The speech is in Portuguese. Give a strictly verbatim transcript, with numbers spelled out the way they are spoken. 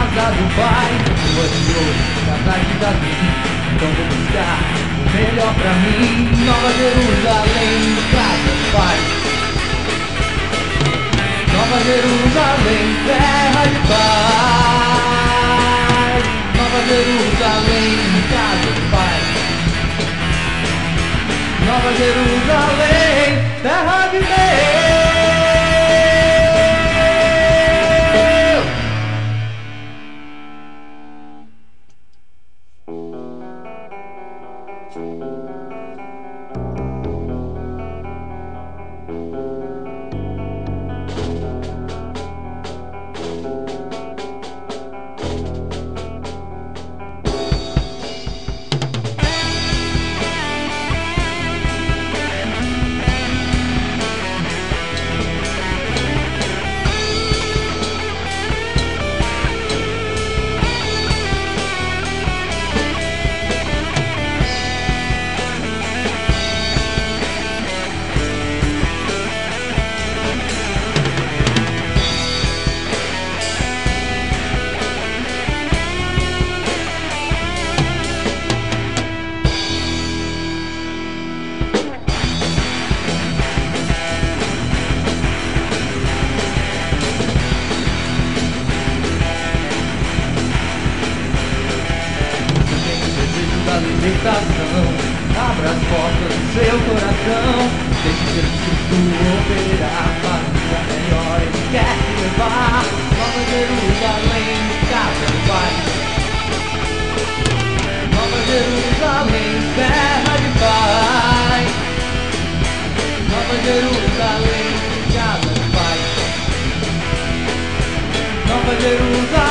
casa do Pai. Rua de ouro, casa de Davi. Então vou buscar o melhor pra mim. Nova Jerusalém, casa do Pai. Nova Jerusalém, terra de paz. Nova Jerusalém, casa do Pai. Nova Jerusalém, terra de Deus. Libertação, abra as portas do seu coração. Deixe Jesus Cristo operar. Família melhor Ele quer te levar. Nova Jerusalém, casa do Pai. Nova Jerusalém, terra de paz. Nova Jerusalém, casa do Pai. Nova Jerusalém.